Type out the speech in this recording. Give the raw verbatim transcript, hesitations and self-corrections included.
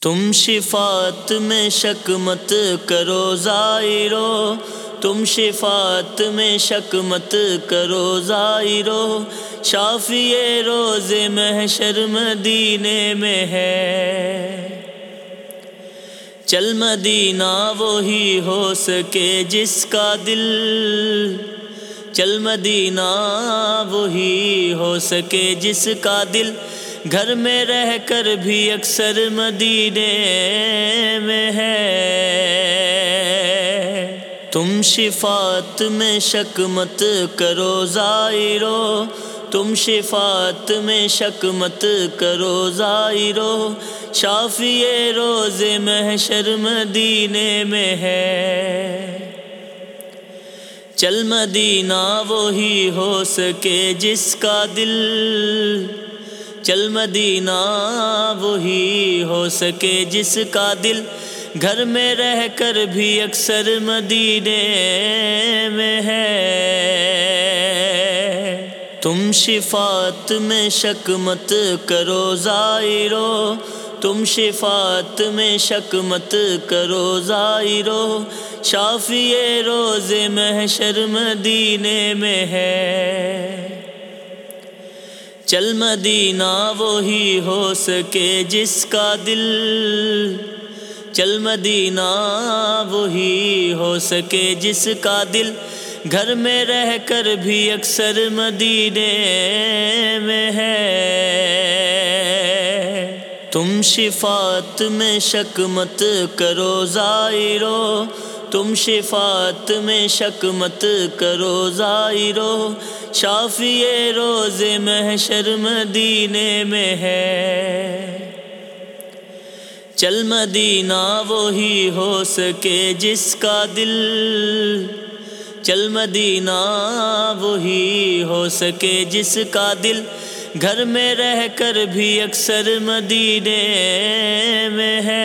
تم شفاعت میں شک مت کرو زائرو، تم شفاعت میں شک مت کرو زائرو، شافی روز محشر مدینے میں ہے۔ چل مدینہ وہی ہو سکے جس کا دل، چل مدینہ وہی ہو سکے جس کا دل، گھر میں رہ کر بھی اکثر مدینے میں ہے۔ تم شفاعت میں شک مت کرو زائرو، تم شفاعت میں شک مت کرو زائرو، شافی روز محشر مدینے میں ہے۔ چل مدینہ وہی ہو سکے جس کا دل، چل مدینہ وہی ہو سکے جس کا دل، گھر میں رہ کر بھی اکثر مدینے میں ہے۔ تم شفاعت میں شک مت کرو زائرو، تم شفاعت میں شک مت کرو زائرو، شافی روز محشر مدینے میں ہے۔ چل مدینہ وہی ہو سکے جس کا دل، چل مدینہ وہی ہو سکے جس کا دل، گھر میں رہ کر بھی اکثر مدینے میں ہے۔ تم شفاعت میں شک مت کرو زائرو، تم شفاعت میں شک مت کرو زائرو، شافی روز محشر مدینے میں ہے۔ چل مدینہ وہی ہو سکے جس کا دل، چل مدینہ وہی ہو سکے جس کا دل، گھر میں رہ کر بھی اکثر مدینے میں ہے۔